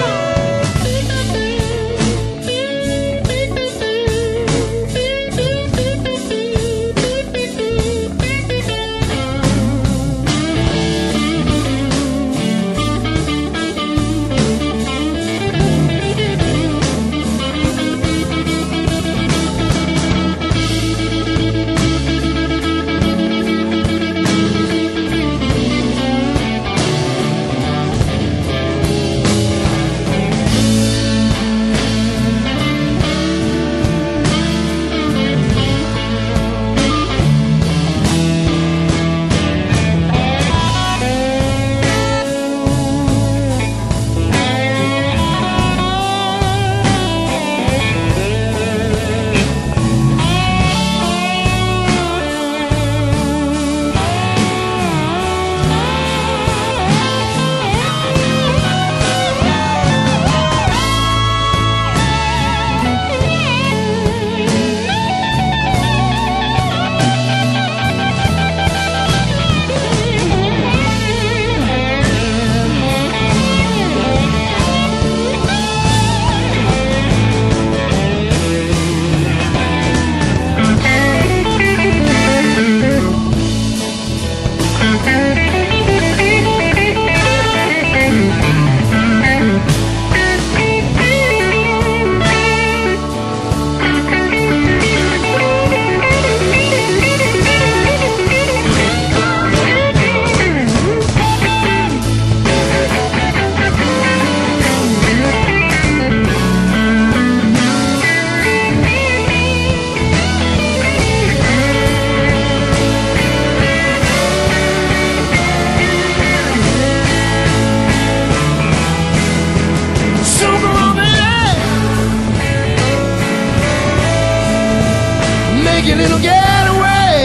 [SPEAKER 1] little getaway.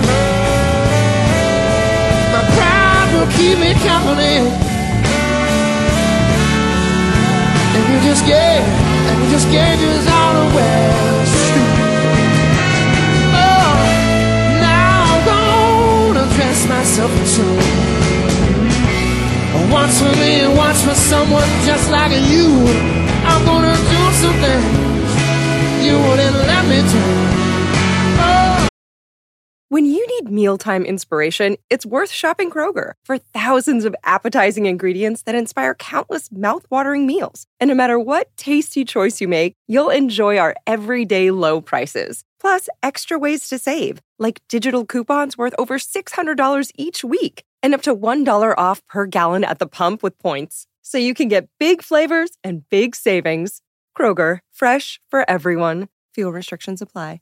[SPEAKER 1] My pride will keep me company. And you just gave yours all away. Oh, now I'm gonna dress myself in two. Once for me and once for someone just like you. I'm gonna do some things you wouldn't let me do.
[SPEAKER 3] When you need mealtime inspiration, it's worth shopping Kroger for thousands of appetizing ingredients that inspire countless mouth-watering meals. And no matter what tasty choice you make, you'll enjoy our everyday low prices. Plus, extra ways to save, like digital coupons worth over $600 each week and up to $1 off per gallon at the pump with points. So you can get big flavors and big savings. Kroger, fresh for everyone. Fuel restrictions apply.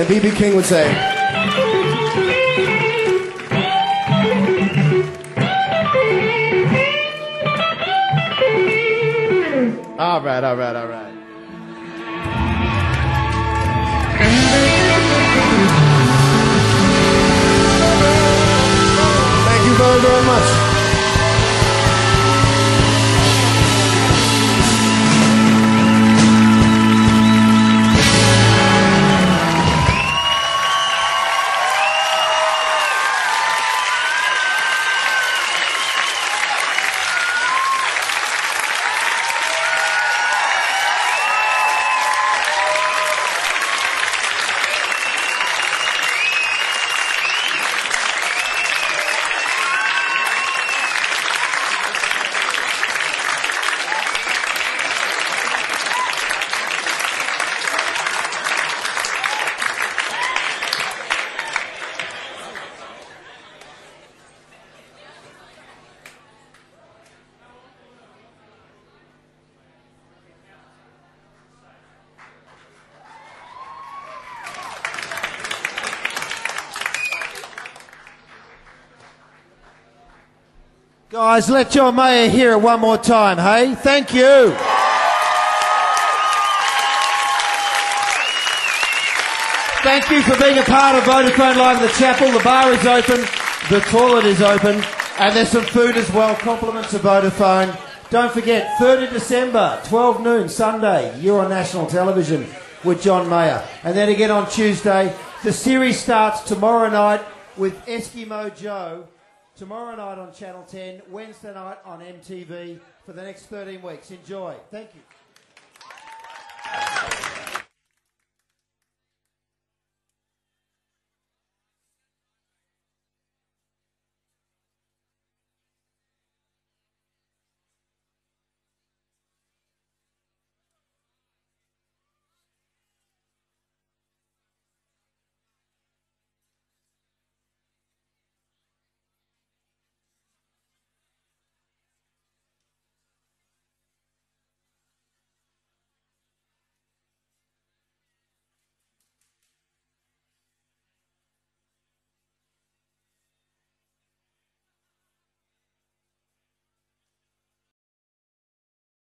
[SPEAKER 2] B.B. King would say. All right. Thank you very, very much.
[SPEAKER 4] Guys, let John Mayer hear it one more time, hey? Thank you. Thank you for being a part of Vodafone Live in the Chapel. The bar is open, the toilet is open, and there's some food as well. Compliments of Vodafone. Don't forget, 3rd of December, 12 noon, Sunday, you're on national television with John Mayer. And then again on Tuesday. The series starts tomorrow night with Eskimo Joe. Tomorrow night on Channel 10, Wednesday night on MTV for the next 13 weeks. Enjoy. Thank you.